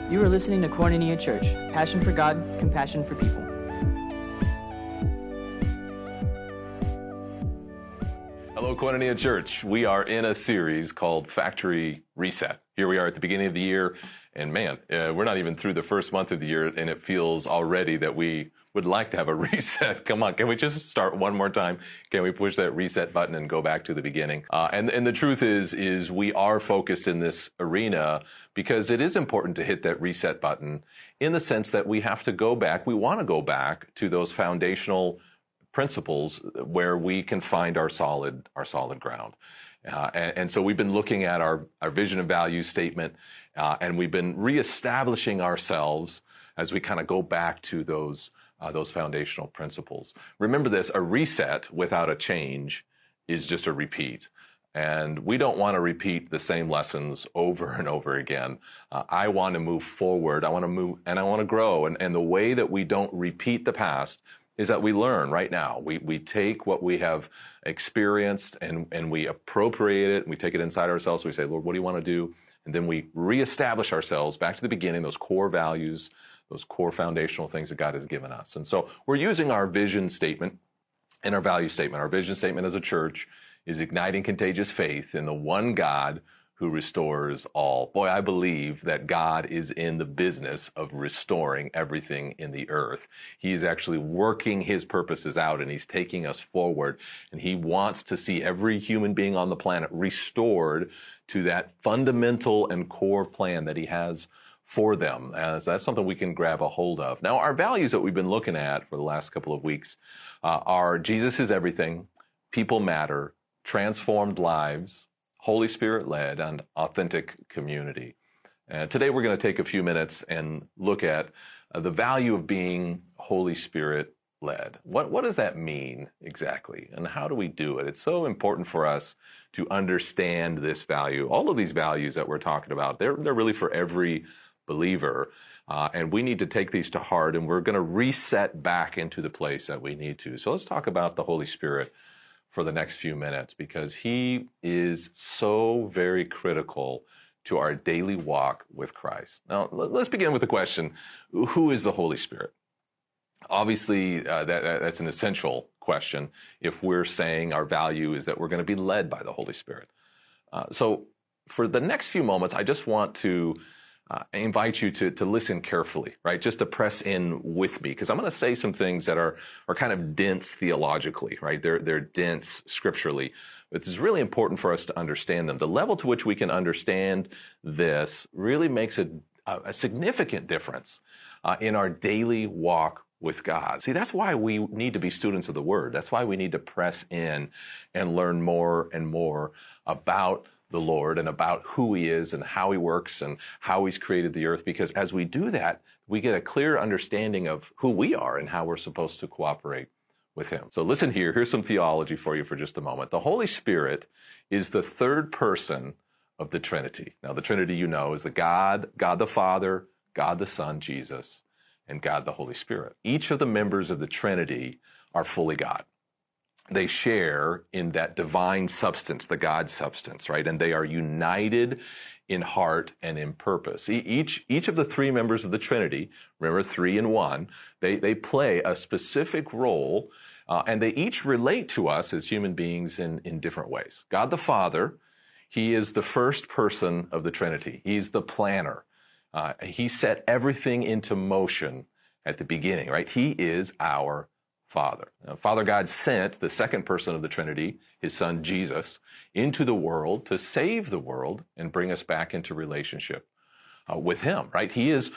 You are listening to Koinonia Church, passion for God, compassion for people. Hello, Koinonia Church. We are in a series called Factory Reset. Here we are at the beginning of the year, and man, we're not even through the first month of the year, and it feels already that we would like to have a reset. Come on, can we just start one more time? Can we push that reset button and go back to the beginning? And the truth is we are focused in this arena because it is important to hit that reset button in the sense that we have to go back. We want to go back to those foundational principles where we can find our solid ground. And so we've been looking at our vision and value statement, and we've been reestablishing ourselves as we kind of go back to those foundational principles. Remember this, a reset without a change is just a repeat. And we don't want to repeat the same lessons over and over again. I want to move forward. I want to move and I want to grow. And the way that we don't repeat the past is that we learn right now. We take what we have experienced and we appropriate it. And we take it inside ourselves. We say, Lord, what do you want to do? And then we reestablish ourselves back to the beginning, those core values, those core foundational things that God has given us. And so we're using our vision statement and our value statement. Our vision statement as a church is igniting contagious faith in the one God who restores all. Boy, I believe that God is in the business of restoring everything in the earth. He is actually working his purposes out, and he's taking us forward. And he wants to see every human being on the planet restored to that fundamental and core plan that he has for them. So that's something we can grab a hold of. Now, our values that we've been looking at for the last couple of weeks are Jesus is everything, people matter, transformed lives, Holy Spirit-led, and authentic community. And today we're going to take a few minutes and look at the value of being Holy Spirit-led. What does that mean exactly, and how do we do it? It's so important for us to understand this value. All of these values that we're talking about, they're really for every believer, and we need to take these to heart, and we're going to reset back into the place that we need to. So let's talk about the Holy Spirit for the next few minutes, because he is so very critical to our daily walk with Christ. Now, let's begin with the question, who is the Holy Spirit? Obviously, that's an essential question if we're saying our value is that we're going to be led by the Holy Spirit. So for the next few moments, I just want to I invite you to listen carefully, right? Just to press in with me, because I'm going to say some things that are kind of dense theologically, right? They're dense scripturally. But it's really important for us to understand them. The level to which we can understand this really makes a significant difference in our daily walk with God. See, that's why we need to be students of the Word. That's why we need to press in and learn more and more about the Lord and about who he is and how he works and how he's created the earth, because as we do that, we get a clear understanding of who we are and how we're supposed to cooperate with him. So listen here, here's some theology for you for just a moment. The Holy Spirit is the third person of the Trinity. Now, the Trinity, you know, is the God the Father, God the Son, Jesus, and God the Holy Spirit. Each of the members of the Trinity are fully God. They share in that divine substance, the God substance, right? And they are united in heart and in purpose. Each of the three members of the Trinity, remember 3 in 1, they play a specific role, and they each relate to us as human beings in different ways. God the Father, he is the first person of the Trinity. He's the planner. He set everything into motion at the beginning, right? He is our Father. Now, Father God sent the second person of the Trinity, his son Jesus, into the world to save the world and bring us back into relationship with him, right?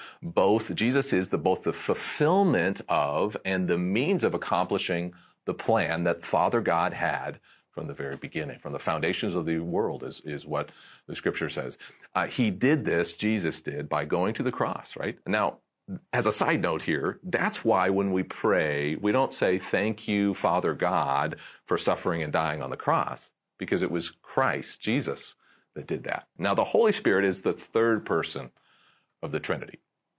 Jesus is both the fulfillment of and the means of accomplishing the plan that Father God had from the very beginning, from the foundations of the world is what the scripture says. He did this, Jesus did, by going to the cross, right? Now, as a side note here, that's why when we pray, we don't say, thank you, Father God, for suffering and dying on the cross, because it was Christ, Jesus, that did that. Now, the Holy Spirit is the third person of the Trinity.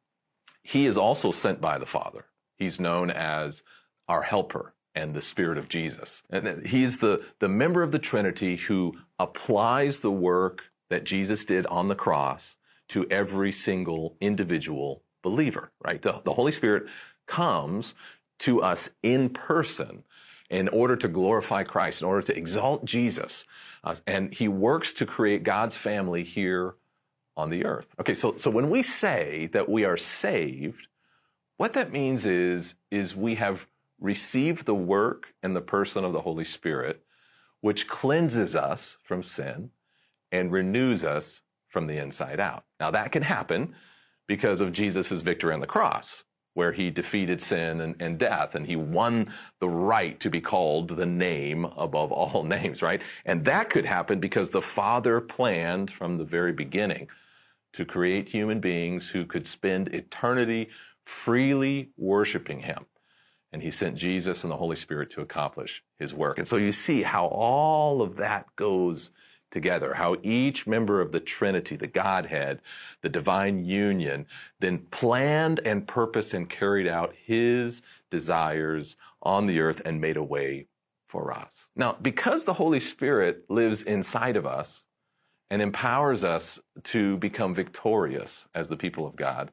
He is also sent by the Father. He's known as our helper and the Spirit of Jesus. And he's the member of the Trinity who applies the work that Jesus did on the cross to every single individual believer, right? The Holy Spirit comes to us in person in order to glorify Christ, in order to exalt Jesus. And he works to create God's family here on the earth. Okay, so when we say that we are saved, what that means is we have received the work and the person of the Holy Spirit, which cleanses us from sin and renews us from the inside out. Now that can happen because of Jesus' victory on the cross, where he defeated sin and death, and he won the right to be called the name above all names, right? And that could happen because the Father planned from the very beginning to create human beings who could spend eternity freely worshiping him. And he sent Jesus and the Holy Spirit to accomplish his work. And so you see how all of that goes together, how each member of the Trinity, the Godhead, the divine union, then planned and purposed and carried out his desires on the earth and made a way for us. Now, because the Holy Spirit lives inside of us and empowers us to become victorious as the people of God,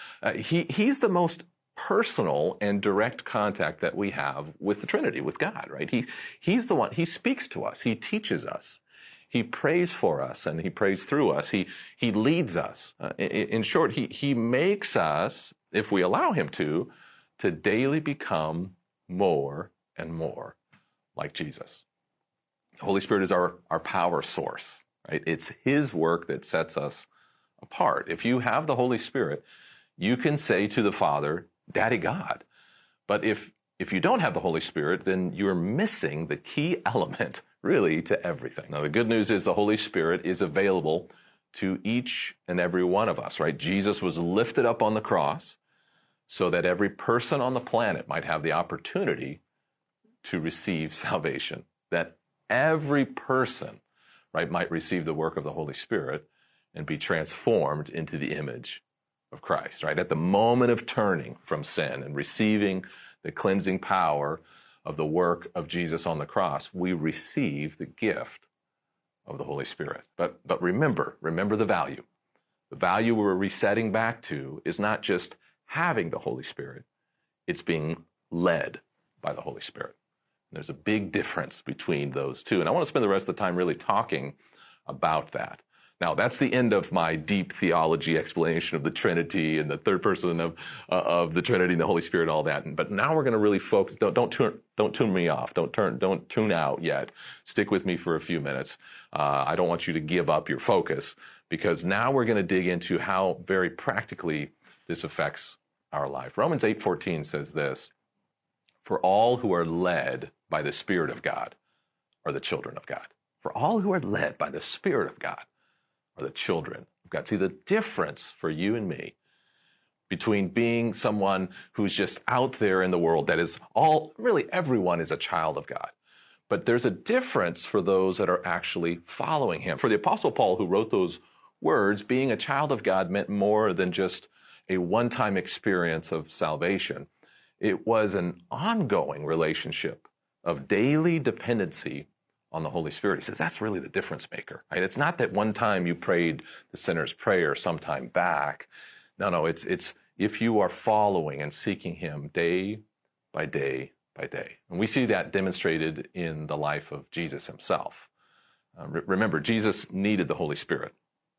he's the most personal and direct contact that we have with the Trinity, with God, right? He's the one, he speaks to us, he teaches us, he prays for us, and he prays through us, he leads us. In short, he makes us, if we allow him to daily become more and more like Jesus. The Holy Spirit is our power source, right? It's his work that sets us apart. If you have the Holy Spirit, you can say to the Father, Daddy God. But if you don't have the Holy Spirit, then you're missing the key element, really, to everything. Now, the good news is the Holy Spirit is available to each and every one of us, right? Jesus was lifted up on the cross so that every person on the planet might have the opportunity to receive salvation, that every person, right, might receive the work of the Holy Spirit and be transformed into the image of Christ, right? At the moment of turning from sin and receiving the cleansing power of the work of Jesus on the cross, we receive the gift of the Holy Spirit. But remember the value. The value we're resetting back to is not just having the Holy Spirit, it's being led by the Holy Spirit. There's a big difference between those two. And I want to spend the rest of the time really talking about that. Now, that's the end of my deep theology explanation of the Trinity and the third person of the Trinity and the Holy Spirit, all that. But now we're going to really focus. Don't tune me off. Don't tune out yet. Stick with me for a few minutes. I don't want you to give up your focus, because now we're going to dig into how very practically this affects our life. Romans 8:14 says this: "For all who are led by the Spirit of God are the children of God." For all who are led by the Spirit of God are the children of God. See, the difference for you and me between being someone who's just out there in the world, that is really everyone is a child of God. But there's a difference for those that are actually following him. For the Apostle Paul, who wrote those words, being a child of God meant more than just a one-time experience of salvation. It was an ongoing relationship of daily dependency on the Holy Spirit. He says that's really the difference maker, right? It's not that one time you prayed the sinner's prayer sometime back. No, it's if you are following and seeking him day by day by day. And we see that demonstrated in the life of Jesus himself. Remember, Jesus needed the Holy Spirit.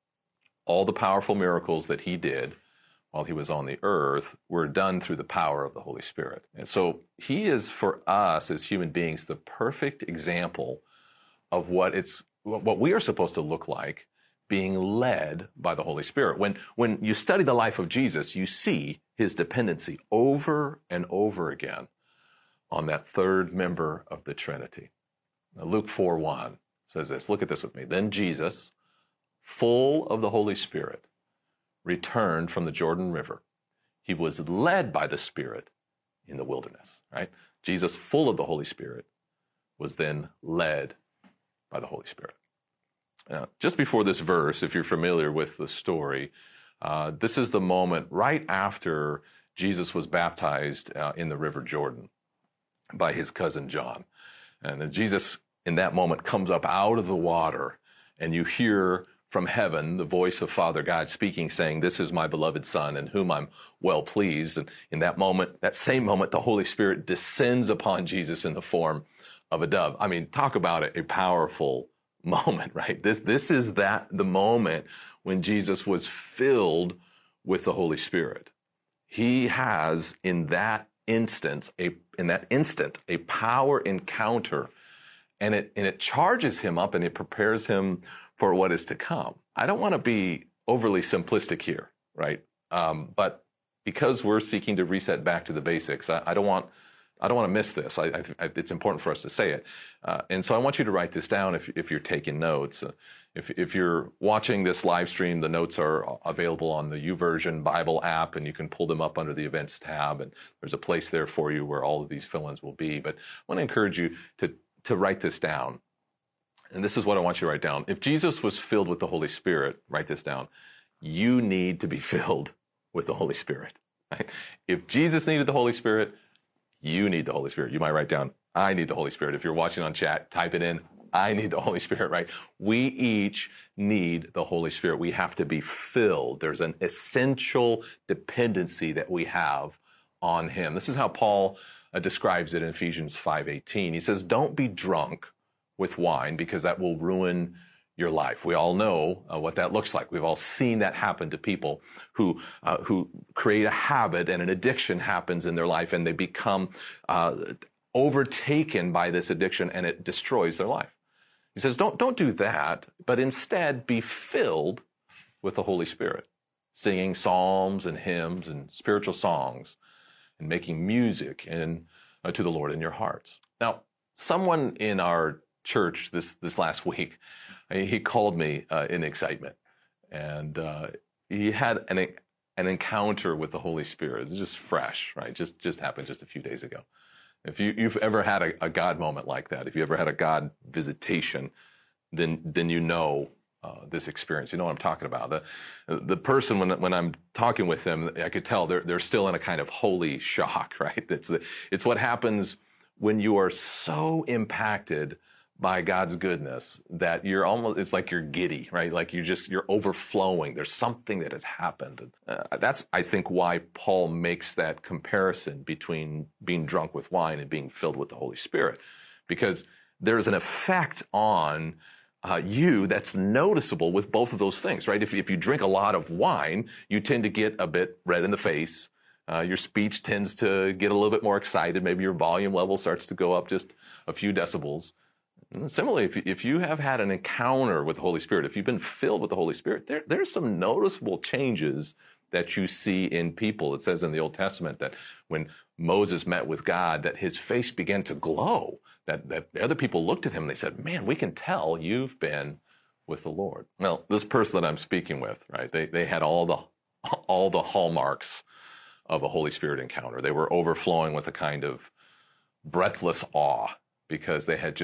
All the powerful miracles that he did while he was on the earth were done through the power of the Holy Spirit. And so he is, for us as human beings, the perfect example of what we are supposed to look like being led by the Holy Spirit. When you study the life of Jesus, you see his dependency over and over again on that third member of the Trinity. Now, Luke 4:1 says this. Look at this with me. Then Jesus, full of the Holy Spirit, returned from the Jordan River. He was led by the Spirit in the wilderness, right? Jesus, full of the Holy Spirit, was then led by the Holy Spirit. Now, just before this verse, if you're familiar with the story, this is the moment right after Jesus was baptized in the River Jordan by his cousin John. And then Jesus, in that moment, comes up out of the water, and you hear from heaven, the voice of Father God speaking, saying, "This is my beloved Son in whom I'm well pleased." And in that moment, that same moment, the Holy Spirit descends upon Jesus in the form of a dove. I mean, talk about a powerful moment, right? This is the moment when Jesus was filled with the Holy Spirit. He has in that instant a power encounter, and it charges him up and it prepares him for what is to come. I don't want to be overly simplistic here, right? But because we're seeking to reset back to the basics, I don't want to miss this. It's important for us to say it. And so I want you to write this down if you're taking notes. If you're watching this live stream, the notes are available on the YouVersion Bible app, and you can pull them up under the Events tab, and there's a place there for you where all of these fill-ins will be. But I want to encourage you to write this down. And this is what I want you to write down. If Jesus was filled with the Holy Spirit, write this down. You need to be filled with the Holy Spirit. Right? If Jesus needed the Holy Spirit, you need the Holy Spirit. You might write down, I need the Holy Spirit. If you're watching on chat, type it in, I need the Holy Spirit, right? We each need the Holy Spirit. We have to be filled. There's an essential dependency that we have on Him. This is how Paul describes it in Ephesians 5:18. He says, don't be drunk with wine because that will ruin your life. We all know what that looks like. We've all seen that happen to people who create a habit, and an addiction happens in their life, and they become overtaken by this addiction, and it destroys their life. He says, don't do that, but instead be filled with the Holy Spirit, singing psalms and hymns and spiritual songs, and making music to the Lord in your hearts. Now, someone in our church this last week, he called me in excitement, and he had an encounter with the Holy Spirit. It's just fresh, right? Just happened just a few days ago. If you've ever had a God moment like that, if you ever had a God visitation, then you know this experience. You know what I'm talking about. The person, when I'm talking with them, I could tell they're still in a kind of holy shock, right? It's what happens when you are so impacted by God's goodness that it's like you're giddy, right? Like you're overflowing. There's something that has happened. That's, I think, why Paul makes that comparison between being drunk with wine and being filled with the Holy Spirit, because there's an effect on you that's noticeable with both of those things, right? If you drink a lot of wine, you tend to get a bit red in the face. Your speech tends to get a little bit more excited. Maybe your volume level starts to go up just a few decibels. And similarly, if you have had an encounter with the Holy Spirit, if you've been filled with the Holy Spirit, there's some noticeable changes that you see in people. It says in the Old Testament that when Moses met with God, that his face began to glow, that the other people looked at him and they said, man, we can tell you've been with the Lord. Well, this person that I'm speaking with, right, they had all the hallmarks of a Holy Spirit encounter. They were overflowing with a kind of breathless awe, because they had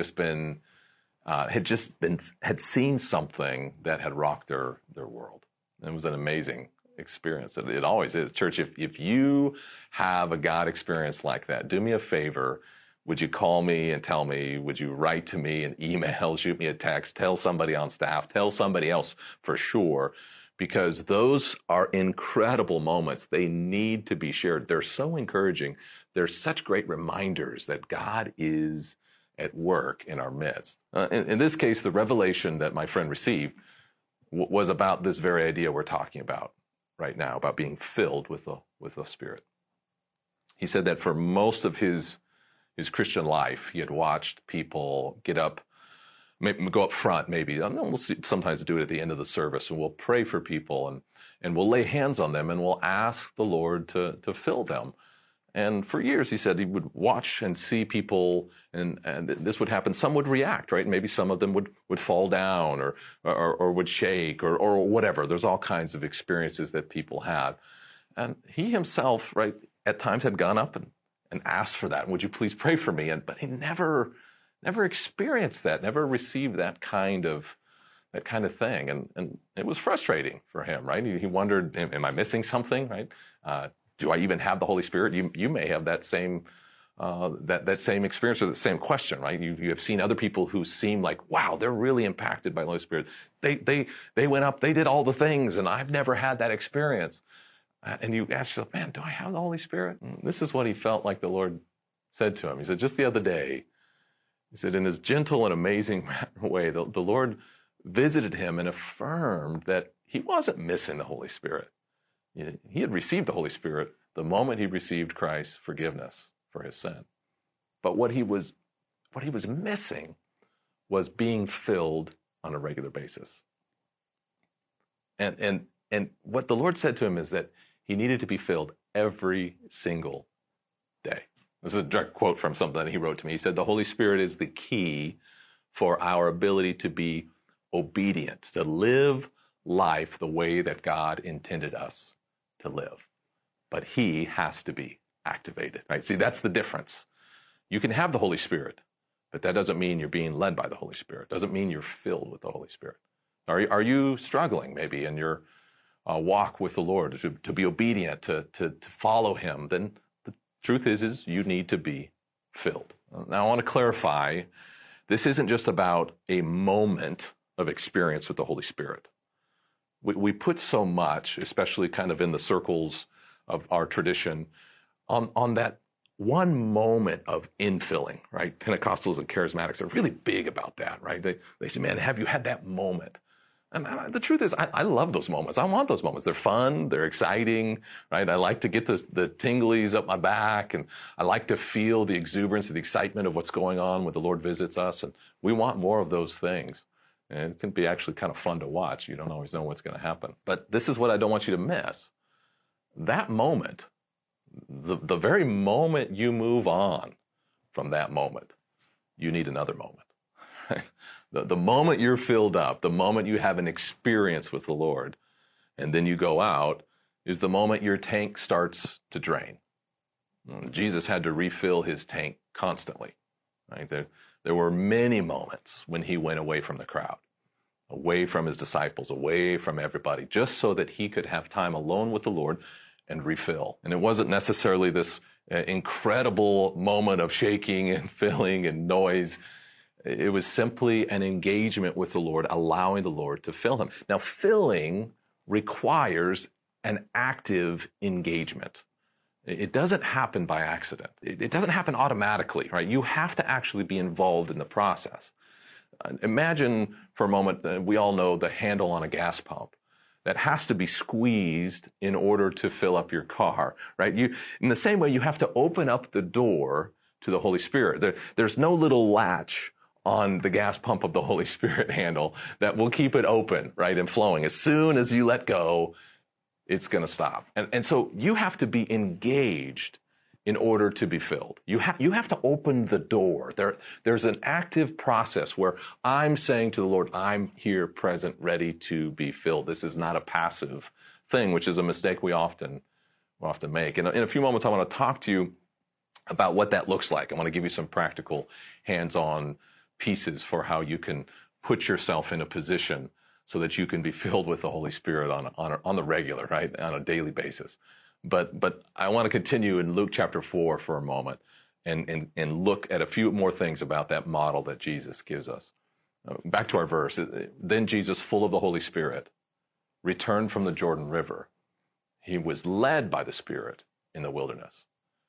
seen something that had rocked their world. And it was an amazing experience. It always is. Church, if you have a God experience like that, do me a favor. Would you call me and tell me? Would you write to me an email, shoot me a text, tell somebody on staff, tell somebody else for sure, because those are incredible moments. They need to be shared. They're so encouraging. They're such great reminders that God is at work in our midst. In this case, the revelation that my friend received was about this very idea we're talking about right now, about being filled with the Spirit. He said that for most of his Christian life, he had watched people get up, maybe go up front, maybe. We'll sometimes do it at the end of the service, and we'll pray for people, and we'll lay hands on them, and we'll ask the Lord to fill them. And for years, he said he would watch and see people, and this would happen. Some would react, right? Maybe some of them would fall down or would shake or whatever. There's all kinds of experiences that people have. And he himself, right, at times had gone up and asked for that. Would you please pray for me? But he never experienced that, never received that kind of thing. And it was frustrating for him, right? He wondered, am I missing something, right? Do I even have the Holy Spirit? You may have that same that same experience or the same question, right? You have seen other people who seem like, wow, they're really impacted by the Holy Spirit. They went up, they did all the things, and I've never had that experience. And you ask yourself, man, do I have the Holy Spirit? And this is what he felt like the Lord said to him. He said, just the other day, he said, in his gentle and amazing way, the Lord visited him and affirmed that he wasn't missing the Holy Spirit. He had received the Holy Spirit the moment he received Christ's forgiveness for his sin. But what he was missing was being filled on a regular basis. And what the Lord said to him is that he needed to be filled every single day. This is a direct quote from something that he wrote to me. He said, the Holy Spirit is the key for our ability to be obedient, to live life the way that God intended us to live. But he has to be activated, right? See, that's the difference. You can have the Holy Spirit, but that doesn't mean you're being led by the Holy Spirit. Doesn't mean you're filled with the Holy Spirit. Are you struggling maybe in your walk with the Lord to be obedient, to follow him? Then the truth is you need to be filled. Now I want to clarify, this isn't just about a moment of experience with the Holy Spirit. We put so much, especially kind of in the circles of our tradition, on that one moment of infilling, right? Pentecostals and charismatics are really big about that, right? They say, man, have you had that moment? And the truth is, I love those moments. I want those moments. They're fun. They're exciting, right? I like to get the tinglies up my back, and I like to feel the exuberance and the excitement of what's going on when the Lord visits us. And we want more of those things. And it can be actually kind of fun to watch. You don't always know what's going to happen. But this is what I don't want you to miss. That moment, the very moment you move on from that moment, you need another moment. The moment you're filled up, the moment you have an experience with the Lord, and then you go out, is the moment your tank starts to drain. Jesus had to refill his tank constantly. Right? There were many moments when he went away from the crowd, away from his disciples, away from everybody, just so that he could have time alone with the Lord and refill. And it wasn't necessarily this incredible moment of shaking and filling and noise. It was simply an engagement with the Lord, allowing the Lord to fill him. Now, filling requires an active engagement. It doesn't happen by accident. It doesn't happen automatically, right? You have to actually be involved in the process. Imagine for a moment, we all know the handle on a gas pump that has to be squeezed in order to fill up your car, right? In the same way, you have to open up the door to the Holy Spirit. There's no little latch on the gas pump of the Holy Spirit handle that will keep it open, right, and flowing. As soon as you let go, it's going to stop. And so you have to be engaged in order to be filled. You have to open the door. There's an active process where I'm saying to the Lord, I'm here, present, ready to be filled. This is not a passive thing, which is a mistake we often make. And in a few moments, I want to talk to you about what that looks like. I want to give you some practical hands-on pieces for how you can put yourself in a position so that you can be filled with the Holy Spirit on the regular, right, on a daily basis. But I want to continue in Luke chapter 4 for a moment and look at a few more things about that model that Jesus gives us. Back to our verse. Then Jesus, full of the Holy Spirit, returned from the Jordan River. He was led by the Spirit in the wilderness.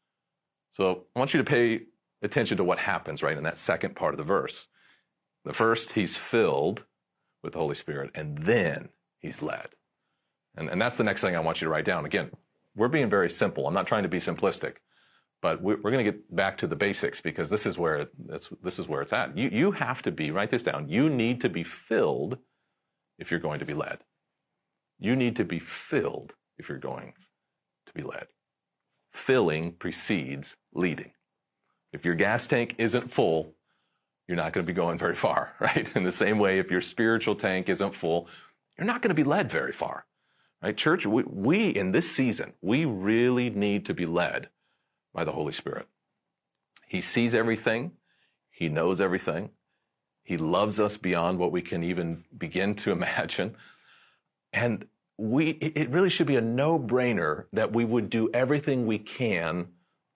So I want you to pay attention to what happens right in that second part of the verse. The first, he's filled with the Holy Spirit, and then he's led. And that's the next thing I want you to write down. Again, we're being very simple. I'm not trying to be simplistic, but we're going to get back to the basics because this is where it's at. You have to be, write this down, you need to be filled if you're going to be led. You need to be filled if you're going to be led. Filling precedes leading. If your gas tank isn't full, you're not going to be going very far, right? In the same way, if your spiritual tank isn't full, you're not going to be led very far, right? Church, we in this season, we really need to be led by the Holy Spirit. He sees everything. He knows everything. He loves us beyond what we can even begin to imagine. And it really should be a no-brainer that we would do everything we can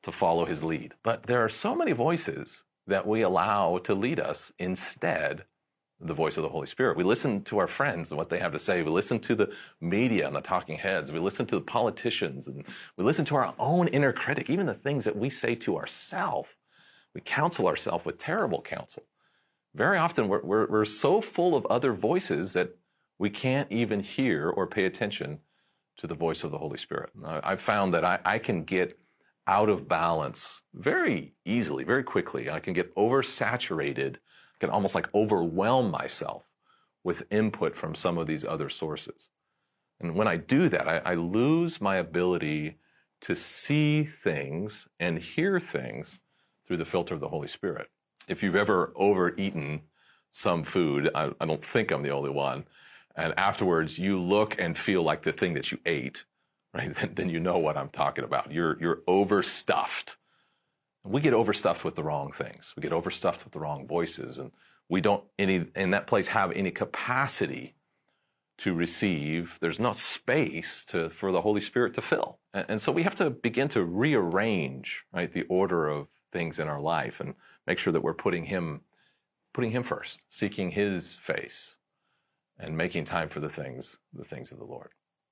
to follow his lead. But there are so many voices that we allow to lead us instead of the voice of the Holy Spirit. We listen to our friends and what they have to say. We listen to the media and the talking heads. We listen to the politicians, and we listen to our own inner critic, even the things that we say to ourselves. We counsel ourselves with terrible counsel. Very often we're so full of other voices that we can't even hear or pay attention to the voice of the Holy Spirit. I've found that I can get out of balance very easily, very quickly. I can get oversaturated, I can almost like overwhelm myself with input from some of these other sources. And when I do that, I lose my ability to see things and hear things through the filter of the Holy Spirit. If you've ever overeaten some food, I don't think I'm the only one, and afterwards you look and feel like the thing that you ate, right? Then you know what I'm talking about. You're overstuffed. We get overstuffed with the wrong things. We get overstuffed with the wrong voices, and we don't in that place have any capacity to receive. There's no space for the Holy Spirit to fill. And so we have to begin to rearrange, right, the order of things in our life and make sure that we're putting him first, seeking his face and making time for the things of the Lord.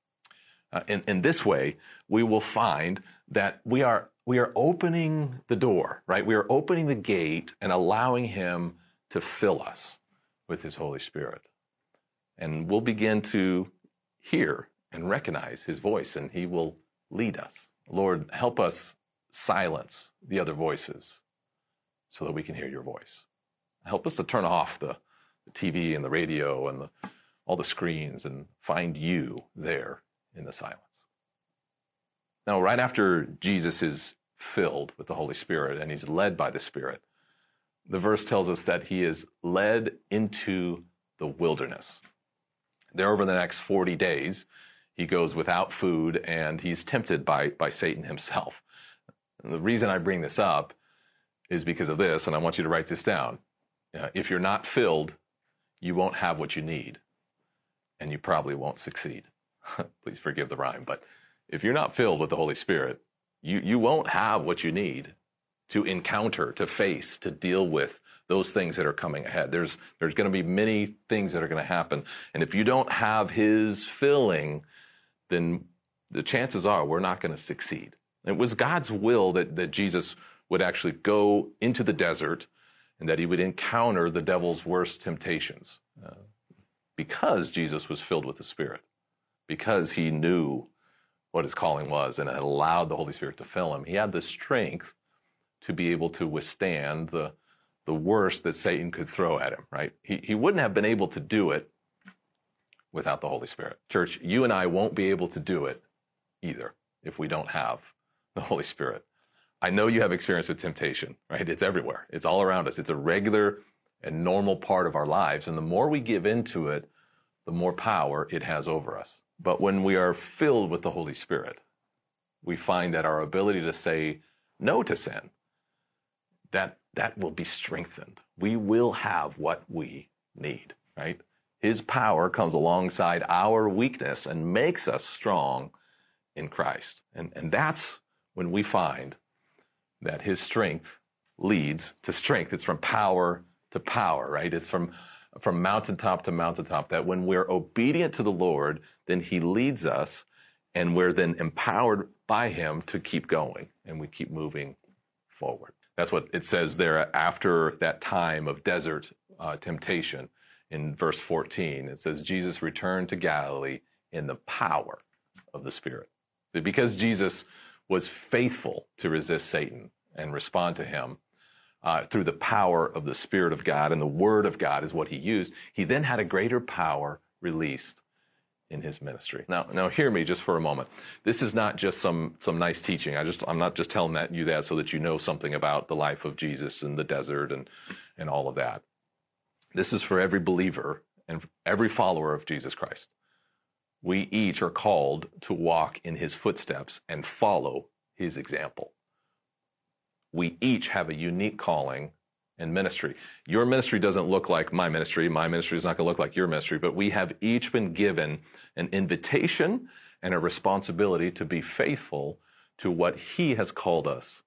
In this way, we will find that we are opening the door, right? We are opening the gate and allowing him to fill us with his Holy Spirit. And we'll begin to hear and recognize his voice, and he will lead us. Lord, help us silence the other voices so that we can hear your voice. Help us to turn off the TV and the radio and all the screens and find you there in the silence. Now, right after Jesus is filled with the Holy Spirit and he's led by the Spirit, the verse tells us that he is led into the wilderness. There, over the next 40 days, he goes without food and he's tempted by Satan himself. And the reason I bring this up is because of this, and I want you to write this down. If you're not filled, you won't have what you need, and you probably won't succeed. Please forgive the rhyme, but if you're not filled with the Holy Spirit, you won't have what you need to encounter, to face, to deal with those things that are coming ahead. There's going to be many things that are going to happen, and if you don't have his filling, then the chances are we're not going to succeed. It was God's will that Jesus would actually go into the desert and that he would encounter the devil's worst temptations because Jesus was filled with the Spirit, because he knew what his calling was and had allowed the Holy Spirit to fill him. He had the strength to be able to withstand the worst that Satan could throw at him, right? He wouldn't have been able to do it without the Holy Spirit. Church, you and I won't be able to do it either if we don't have the Holy Spirit. I know you have experience with temptation, right? It's everywhere. It's all around us. It's a regular and normal part of our lives. And the more we give into it, the more power it has over us. But when we are filled with the Holy Spirit, we find that our ability to say no to sin, that will be strengthened. We will have what we need, right? His power comes alongside our weakness and makes us strong in Christ. And that's when we find that his strength leads to strength. It's from power to power, right? It's from mountaintop to mountaintop, that when we're obedient to the Lord, then he leads us, and we're then empowered by him to keep going, and we keep moving forward. That's what it says there after that time of desert temptation. In verse 14, it says, Jesus returned to Galilee in the power of the Spirit. Because Jesus was faithful to resist Satan and respond to him through the power of the Spirit of God, and the Word of God is what he used, he then had a greater power released in his ministry. Now hear me just for a moment. This is not just some nice teaching. I'm not just telling you that so that you know something about the life of Jesus in the desert and all of that. This is for every believer and every follower of Jesus Christ. We each are called to walk in his footsteps and follow his example. We each have a unique calling and ministry. Your ministry doesn't look like my ministry. My ministry is not going to look like your ministry, but we have each been given an invitation and a responsibility to be faithful to what he has called us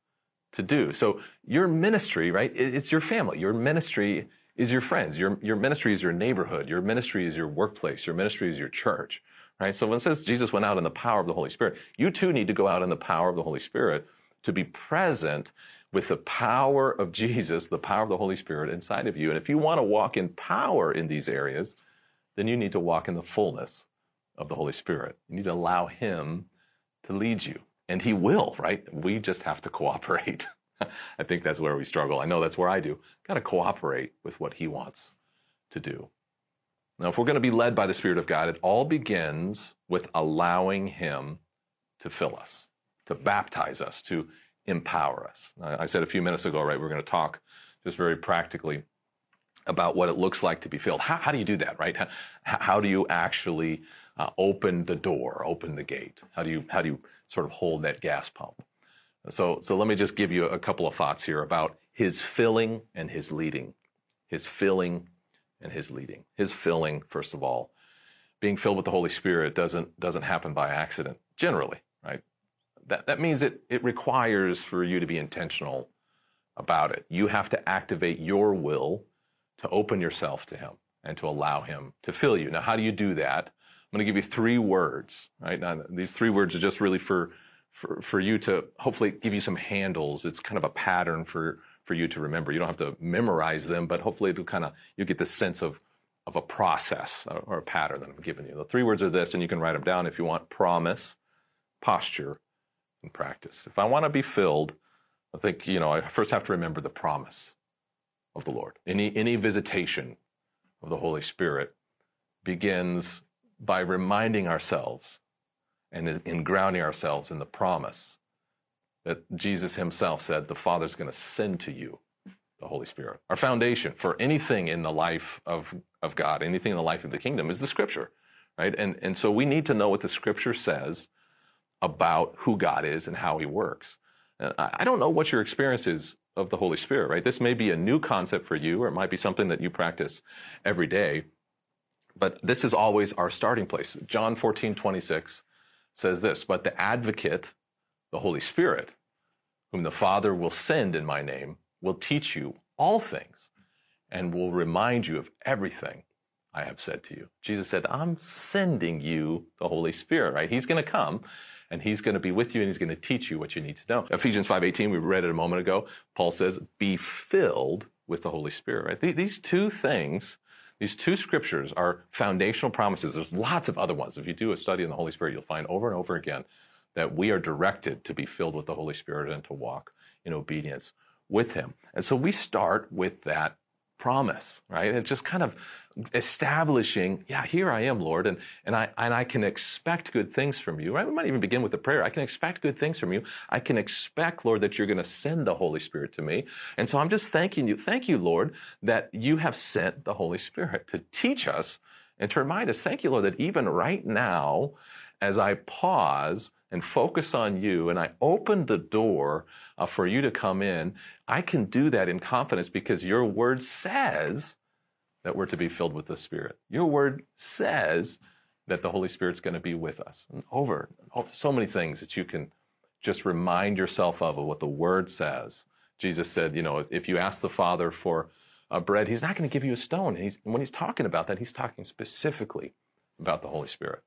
to do. So your ministry, right? It's your family. Your ministry is your friends. Your ministry is your neighborhood. Your ministry is your workplace. Your ministry is your church, right? So when it says Jesus went out in the power of the Holy Spirit, you too need to go out in the power of the Holy Spirit to be present with the power of Jesus, the power of the Holy Spirit inside of you. And if you want to walk in power in these areas, then you need to walk in the fullness of the Holy Spirit. You need to allow him to lead you. And he will, right? We just have to cooperate. I think that's where we struggle. I know that's where I do. Got to cooperate with what he wants to do. Now, if we're going to be led by the Spirit of God, it all begins with allowing him to fill us, to baptize us, to empower us. I said a few minutes ago, right, we're going to talk just very practically about what it looks like to be filled. How do you do that, right? How do you actually open the door, open the gate? How do you sort of hold that gas pump? So let me just give you a couple of thoughts here about his filling and his leading. His filling and his leading. His filling, first of all, being filled with the Holy Spirit doesn't happen by accident, generally, right? That means it requires for you to be intentional about it. You have to activate your will to open yourself to him and to allow him to fill you. Now, how do you do that? I'm going to give you 3 words, right? Now, these 3 words are just really for you to hopefully give you some handles. It's kind of a pattern for you to remember. You don't have to memorize them, but hopefully you'll get the sense of a process or a pattern that I'm giving you. The 3 words are this, and you can write them down if you want: promise, posture, and practice. If I want to be filled, I think, I first have to remember the promise of the Lord. Any visitation of the Holy Spirit begins by reminding ourselves and in grounding ourselves in the promise that Jesus himself said the Father's going to send to you the Holy Spirit. Our foundation for anything in the life of God, anything in the life of the kingdom, is the Scripture, right? And so we need to know what the Scripture says about who God is and how he works. I don't know what your experience is of the Holy Spirit, right? This may be a new concept for you, or it might be something that you practice every day, but this is always our starting place. John 14:26 says this: "But the Advocate, the Holy Spirit, whom the Father will send in my name, will teach you all things and will remind you of everything I have said to you." Jesus said, I'm sending you the Holy Spirit, right? He's going to come and he's going to be with you and he's going to teach you what you need to know. Ephesians 5:18, we read it a moment ago. Paul says, be filled with the Holy Spirit, right? These 2 things, these 2 scriptures are foundational promises. There's lots of other ones. If you do a study in the Holy Spirit, you'll find over and over again that we are directed to be filled with the Holy Spirit and to walk in obedience with him. And so we start with that promise, right? It's just kind of establishing, yeah, here I am, Lord, and I can expect good things from you, right? We might even begin with the prayer. I can expect good things from you. I can expect, Lord, that you're going to send the Holy Spirit to me. And so I'm just thanking you. Thank you, Lord, that you have sent the Holy Spirit to teach us and to remind us. Thank you, Lord, that even right now, as I pause and focus on you and I open the door for you to come in, I can do that in confidence because your word says that we're to be filled with the Spirit. Your word says that the Holy Spirit's going to be with us. And so many things that you can just remind yourself of what the word says. Jesus said, if you ask the Father for bread, he's not going to give you a stone. And when he's talking about that, he's talking specifically about the Holy Spirit.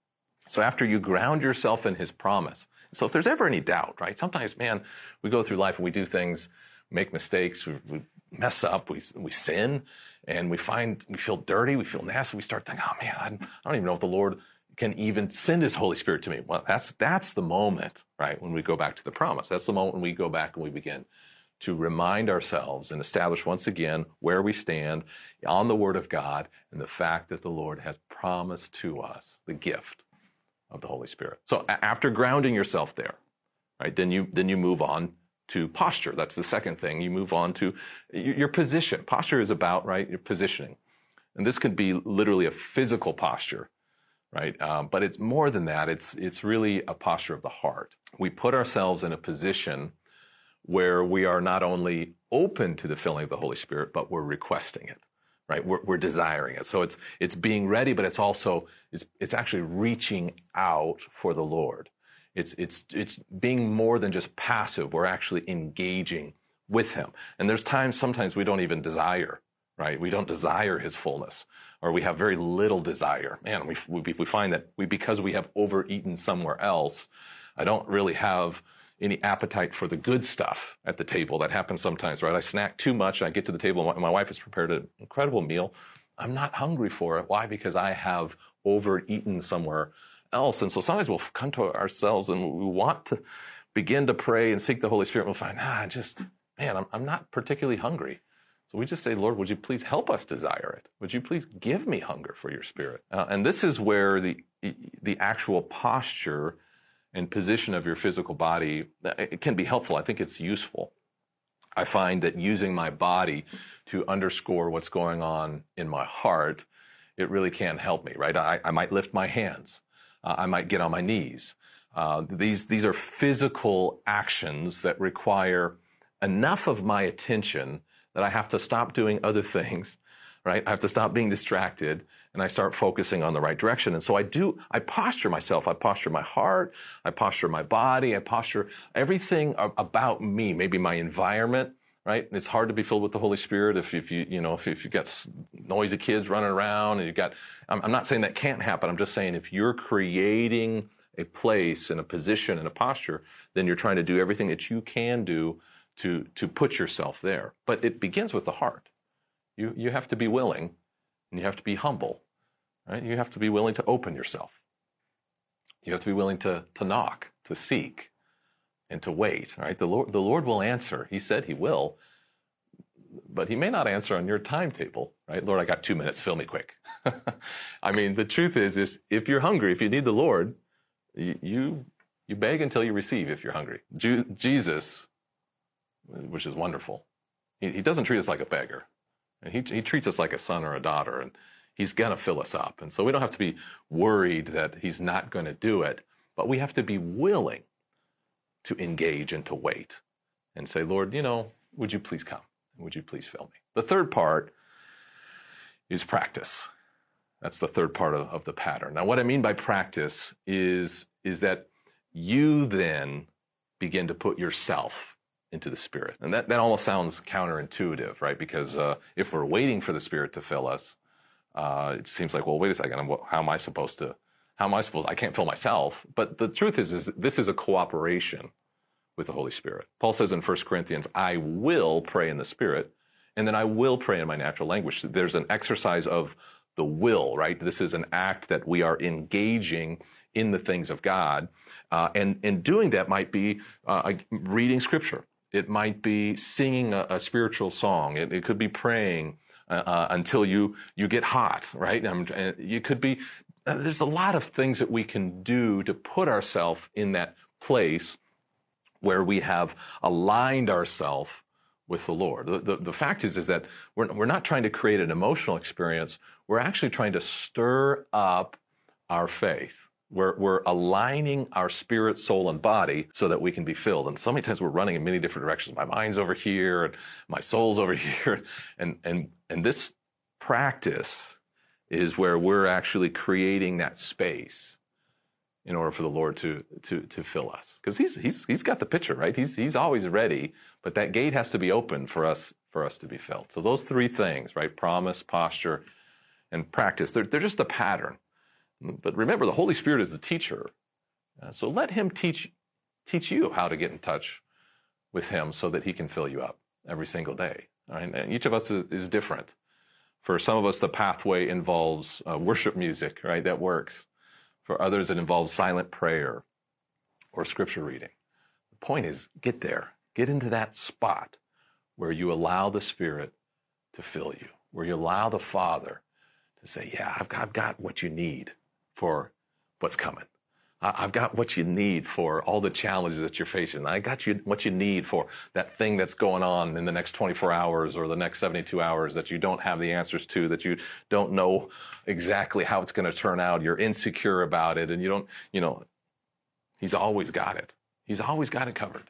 So after you ground yourself in his promise, so if there's ever any doubt, right? Sometimes, man, we go through life and we do things, make mistakes, we mess up, we sin, and we feel dirty, we feel nasty, we start thinking, oh man, I don't even know if the Lord can even send his Holy Spirit to me. Well, that's the moment, right, when we go back to the promise. That's the moment when we go back and we begin to remind ourselves and establish once again where we stand on the Word of God and the fact that the Lord has promised to us the gift of the Holy Spirit. So after grounding yourself there, right, then you move on to posture. That's the second thing. You move on to your position. Posture is about, right, your positioning. And this could be literally a physical posture, right? But it's more than that. It's really a posture of the heart. We put ourselves in a position where we are not only open to the filling of the Holy Spirit, but we're requesting it. Right, we're desiring it. So it's being ready, but it's actually reaching out for the Lord. It's being more than just passive. We're actually engaging with him. And there's sometimes we don't even desire, right? We don't desire his fullness, or we have very little desire. Man, we find that because we have overeaten somewhere else, I don't really have any appetite for the good stuff at the table. That happens sometimes, right? I snack too much, and I get to the table, and my wife has prepared an incredible meal. I'm not hungry for it. Why? Because I have overeaten somewhere else. And so sometimes we'll come to ourselves and we want to begin to pray and seek the Holy Spirit. And we'll find, I'm not particularly hungry. So we just say, Lord, would you please help us desire it? Would you please give me hunger for your Spirit? And this is where the actual posture and position of your physical body, it can be helpful. I think it's useful. I find that using my body to underscore what's going on in my heart, it really can help me, right? I might lift my hands. I might get on my knees. These are physical actions that require enough of my attention that I have to stop doing other things, right? I have to stop being distracted, and I start focusing on the right direction. And so I posture myself. I posture my heart. I posture my body. I posture everything about me, maybe my environment, right? It's hard to be filled with the Holy Spirit if you've got noisy kids running around, and I'm not saying that can't happen. I'm just saying if you're creating a place and a position and a posture, then you're trying to do everything that you can do to put yourself there. But it begins with the heart. You have to be willing, and you have to be humble, right? You have to be willing to open yourself. You have to be willing to knock, to seek, and to wait, right? The Lord will answer. He said he will, but he may not answer on your timetable, right? Lord, I got 2 minutes, fill me quick. I mean, the truth is if you're hungry, if you need the Lord, you beg until you receive if you're hungry. Jesus, which is wonderful, he doesn't treat us like a beggar. And he treats us like a son or a daughter, and he's going to fill us up. And so we don't have to be worried that he's not going to do it, but we have to be willing to engage and to wait and say, Lord, would you please come? Would you please fill me? The third part is practice. That's the third part of the pattern. Now, what I mean by practice is that you then begin to put yourself into the Spirit. And that almost sounds counterintuitive, right? Because if we're waiting for the Spirit to fill us, it seems like, well, wait a second, how am I supposed to, I can't fill myself. But the truth is this is a cooperation with the Holy Spirit. Paul says in 1 Corinthians, I will pray in the Spirit, and then I will pray in my natural language. There's an exercise of the will, right? This is an act that we are engaging in the things of God. And doing that might be reading Scripture. It might be singing a spiritual song. It could be praying until you get hot, right? You could be, there's a lot of things that we can do to put ourselves in that place where we have aligned ourselves with the Lord. The fact is that we're not trying to create an emotional experience. We're actually trying to stir up our faith. We're aligning our spirit, soul, and body so that we can be filled. And so many times we're running in many different directions. My mind's over here, and my soul's over here. And this practice is where we're actually creating that space in order for the Lord to fill us. Because he's got the picture, right? He's always ready, but that gate has to be open for us to be filled. So those three things, right? Promise, posture, and practice, they're just a pattern. But remember, the Holy Spirit is the teacher. So let him teach you how to get in touch with him so that he can fill you up every single day. All right? And each of us is different. For some of us, the pathway involves worship music, right? That works. For others, it involves silent prayer or scripture reading. The point is, get there. Get into that spot where you allow the Spirit to fill you, where you allow the Father to say, yeah, I've got what you need for what's coming. I've got what you need for all the challenges that you're facing. I got you what you need for that thing that's going on in the next 24 hours or the next 72 hours that you don't have the answers to, that you don't know exactly how it's going to turn out. You're insecure about it, and you don't, he's always got it. He's always got it covered.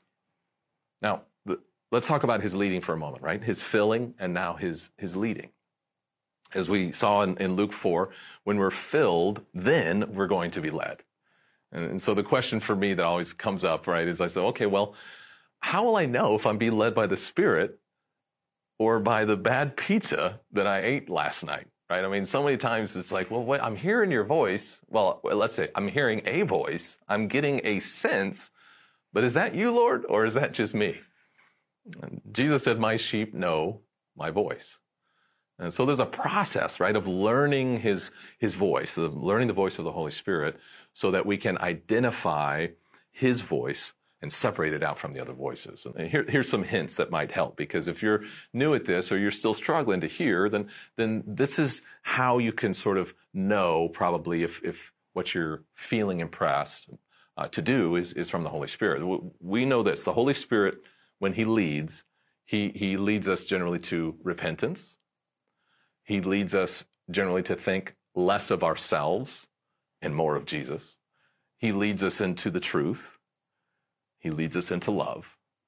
Now, let's talk about his leading for a moment, right? His filling and now his leading. As we saw in Luke 4, when we're filled, then we're going to be led. And so the question for me that always comes up, right, is I say, okay, well, how will I know if I'm being led by the Spirit or by the bad pizza that I ate last night, right? I mean, so many times it's like, well, wait, I'm hearing your voice. Well, let's say I'm hearing a voice. I'm getting a sense, but is that you, Lord, or is that just me? And Jesus said, my sheep know my voice. And so there's a process, right, of learning his voice, learning the voice of the Holy Spirit so that we can identify his voice and separate it out from the other voices. And here's some hints that might help, because if you're new at this or you're still struggling to hear, then this is how you can sort of know probably if what you're feeling impressed to do is from the Holy Spirit. We know this. The Holy Spirit, when he leads, he leads us generally to repentance. He leads us generally to think less of ourselves and more of Jesus. He leads us into the truth. He leads us into love.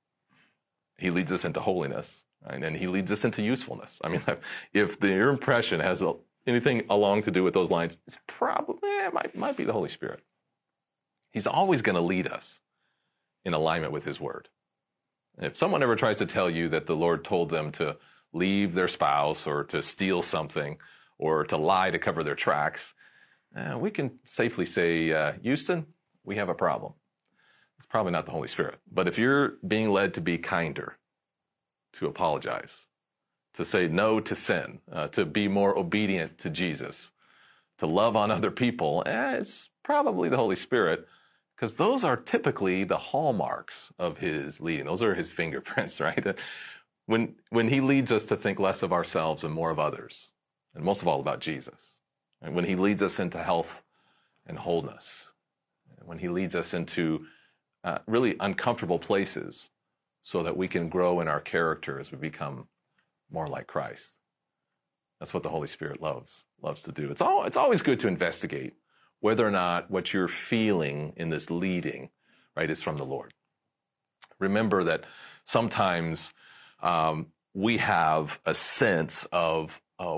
He leads us into holiness, right? And he leads us into usefulness. I mean, if your impression has anything along to do with those lines, it's probably, it might be the Holy Spirit. He's always going to lead us in alignment with his word. If someone ever tries to tell you that the Lord told them to leave their spouse or to steal something or to lie to cover their tracks, we can safely say, Houston, we have a problem. It's probably not the Holy Spirit. But if you're being led to be kinder, to apologize, to say no to sin, to be more obedient to Jesus, to love on other people, it's probably the Holy Spirit, because those are typically the hallmarks of his leading. Those are his fingerprints, right? When he leads us to think less of ourselves and more of others, and most of all about Jesus, and when he leads us into health and wholeness, and when he leads us into really uncomfortable places so that we can grow in our character as we become more like Christ. That's what the Holy Spirit loves to do. It's always good to investigate whether or not what you're feeling in this leading, right, is from the Lord. Remember that sometimes we have a sense of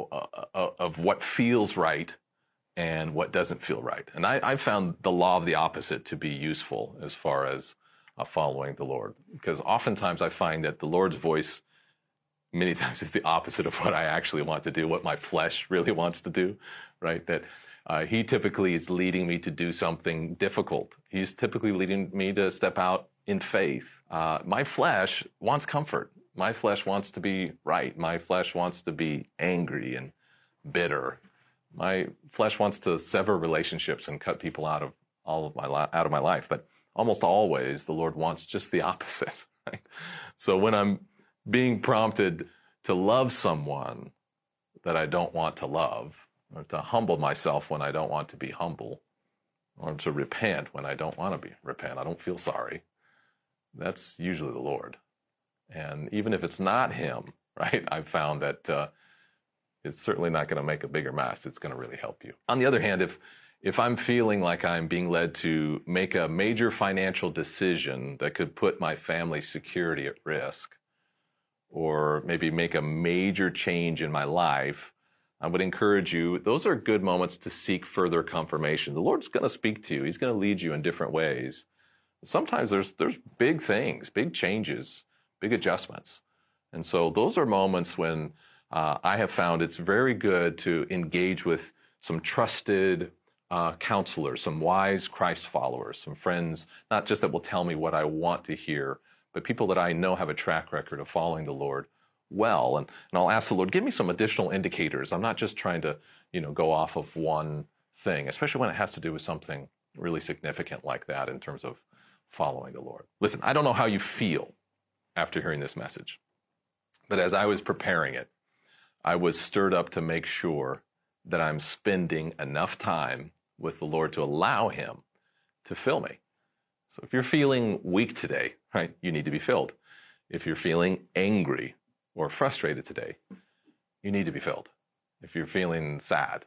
what feels right and what doesn't feel right. And I found the law of the opposite to be useful as far as following the Lord, because oftentimes I find that the Lord's voice many times is the opposite of what I actually want to do, what my flesh really wants to do, right? That he typically is leading me to do something difficult. He's typically leading me to step out in faith. My flesh wants comfort. My flesh wants to be right. My flesh wants to be angry and bitter. My flesh wants to sever relationships and cut people out of my life. But almost always, the Lord wants just the opposite. Right? So when I'm being prompted to love someone that I don't want to love, or to humble myself when I don't want to be humble, or to repent when I don't want to repent, I don't feel sorry, that's usually the Lord. And even if it's not him, right, I've found that it's certainly not going to make a bigger mess. It's going to really help you. On the other hand, if I'm feeling like I'm being led to make a major financial decision that could put my family's security at risk, or maybe make a major change in my life, I would encourage you, those are good moments to seek further confirmation. The Lord's going to speak to you. He's going to lead you in different ways. Sometimes there's big things, big changes, big adjustments. And so those are moments when I have found it's very good to engage with some trusted counselors, some wise Christ followers, some friends, not just that will tell me what I want to hear, but people that I know have a track record of following the Lord well. And I'll ask the Lord, give me some additional indicators. I'm not just trying to, go off of one thing, especially when it has to do with something really significant like that in terms of following the Lord. Listen, I don't know how you feel after hearing this message, but as I was preparing it, I was stirred up to make sure that I'm spending enough time with the Lord to allow him to fill me. So if you're feeling weak today, right, you need to be filled. If you're feeling angry or frustrated today, you need to be filled. If you're feeling sad,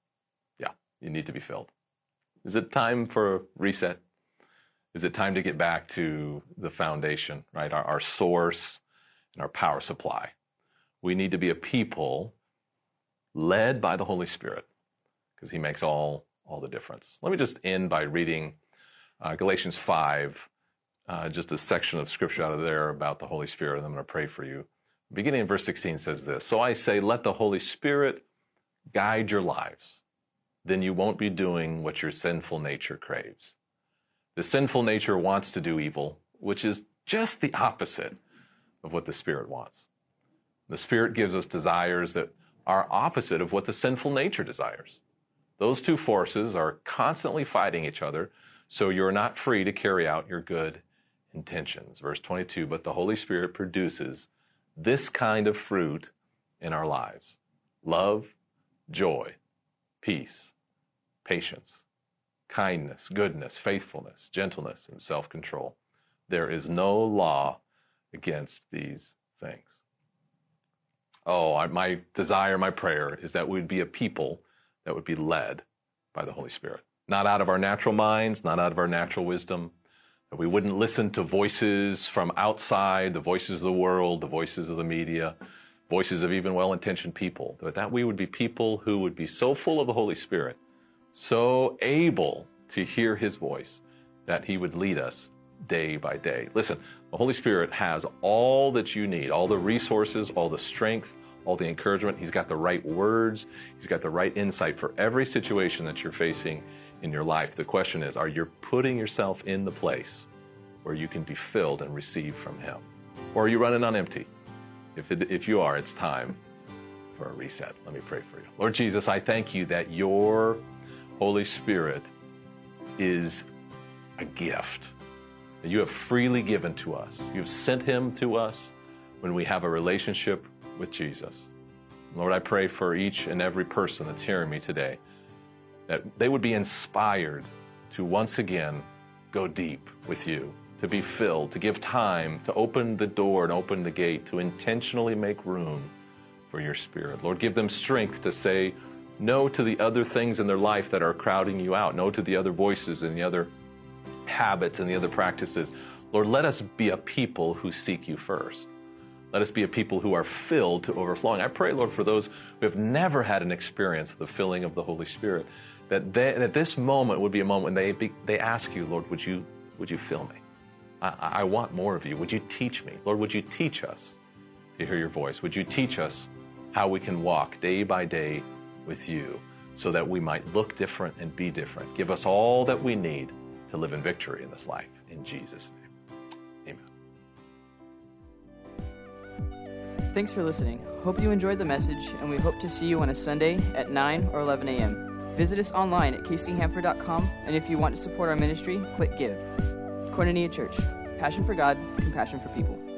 you need to be filled. Is it time for a reset? Is it time to get back to the foundation, right? Our source and our power supply. We need to be a people led by the Holy Spirit, because he makes all the difference. Let me just end by reading Galatians 5, just a section of scripture out of there about the Holy Spirit, and I'm going to pray for you. Beginning in verse 16 says this, "So I say, let the Holy Spirit guide your lives. Then you won't be doing what your sinful nature craves." The sinful nature wants to do evil, which is just the opposite of what the Spirit wants. The Spirit gives us desires that are opposite of what the sinful nature desires. Those two forces are constantly fighting each other, so you're not free to carry out your good intentions. Verse 22, "But the Holy Spirit produces this kind of fruit in our lives: love, joy, peace, patience, kindness, goodness, faithfulness, gentleness, and self-control. There is no law against these things." Oh, my desire, my prayer is that we'd be a people that would be led by the Holy Spirit. Not out of our natural minds, not out of our natural wisdom, that we wouldn't listen to voices from outside, the voices of the world, the voices of the media, voices of even well-intentioned people, but that we would be people who would be so full of the Holy Spirit, so able to hear his voice, that he would lead us day by day. Listen, the Holy Spirit has all that you need, all the resources, all the strength, all the encouragement. He's got the right words. He's got the right insight for every situation that you're facing in your life. The question is, are you putting yourself in the place where you can be filled and receive from him? Or are you running on empty? If you are, it's time for a reset. Let me pray for you. Lord Jesus, I thank you that your Holy Spirit is a gift that you have freely given to us. You've sent him to us when we have a relationship with Jesus. Lord, I pray for each and every person that's hearing me today, that they would be inspired to once again go deep with you, to be filled, to give time, to open the door and open the gate, to intentionally make room for your Spirit. Lord, give them strength to say no to the other things in their life that are crowding you out, no to the other voices and the other habits and the other practices. Lord, let us be a people who seek you first. Let us be a people who are filled to overflowing. I pray, Lord, for those who have never had an experience of the filling of the Holy Spirit, that this moment would be a moment when they ask you, Lord, would you fill me? I want more of you. Would you teach me? Lord, would you teach us to hear your voice? Would you teach us how we can walk day by day with you so that we might look different and be different? Give us all that we need to live in victory in this life. In Jesus' name, amen. Thanks for listening. Hope you enjoyed the message, and we hope to see you on a Sunday at 9 or 11 a.m. Visit us online at kchamford.com, and if you want to support our ministry, click Give. Koinonia Church. Passion for God, compassion for people.